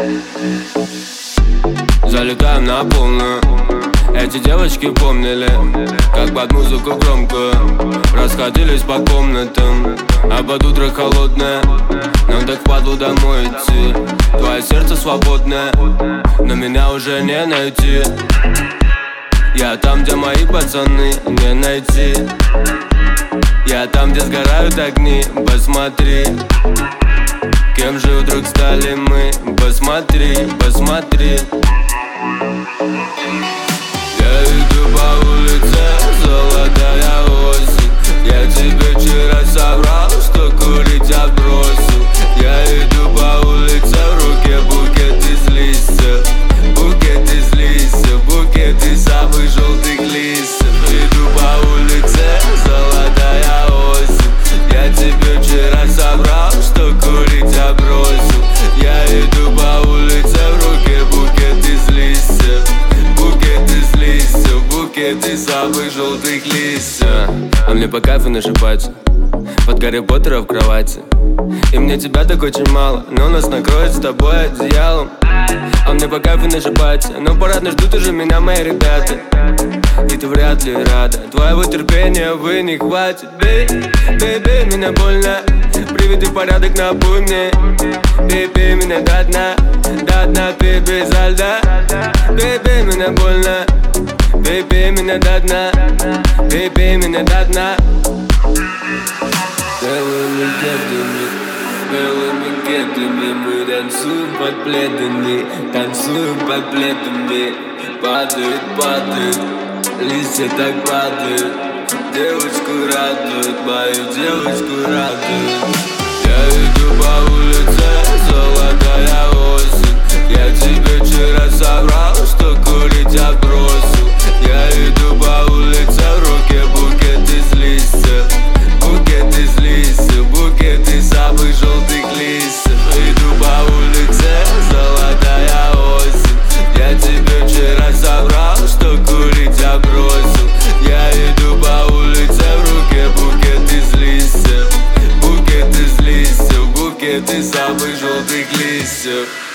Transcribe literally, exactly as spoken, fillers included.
Залетаем на полную. Эти девочки помнили, как под музыку громко расходились по комнатам, а под утро холодное нам так впадло домой идти. Твое сердце свободное, но меня уже не найти. Я там, где мои пацаны, не найти. Я там, где сгорают огни, посмотри. Кем же вдруг стали мы? Посмотри, посмотри. Я иду по улице, золотая осень. Я тебе вчера соврал, что курить я бросил. Я иду по улице, в руке букет из листьев. Букет из листьев, букет из самых желтых листьев. Иду по улице, золотая осень. Я тебе вчера соврал, что курить я бросил. Я иду по улице, в руке букет из листьев. Букет из листьев, букет из самых желтых листьев. А мне по кайфу нашипать под Гарри Поттера в кровати. И мне тебя так очень мало, но нас накроет с тобой одеялом. А мне по кайфу нашипать, но парадно ждут уже меня мои ребята. И ты вряд ли рада, твоего терпения, вы не хватит. Бей, бей, бей меня больно, приведи порядок, напомни. Бей, бей меня до дна, до дна, ты безо льда. Бей, бей меня больно, бей, бей меня до дна, бей, бей меня до дна. Белыми кедами, белыми кедами мы танцуем под пледами, танцуем под пледами. Падает, падает, листья так падают. Девочку радует, мою девочку радует. Я иду по улице, золотая осень. Я тебе вчера соврал, что курить я бросил. Я иду по улице, в руке букет из листьев. Букет из листьев, букет из самых желтых листьев. Иду по улице, золотая осень. Я тебе вчера соврал, что курить я бросил. Я иду по улице, в руке букет из листьев. Букет из листьев, букет из самых желтых листьев.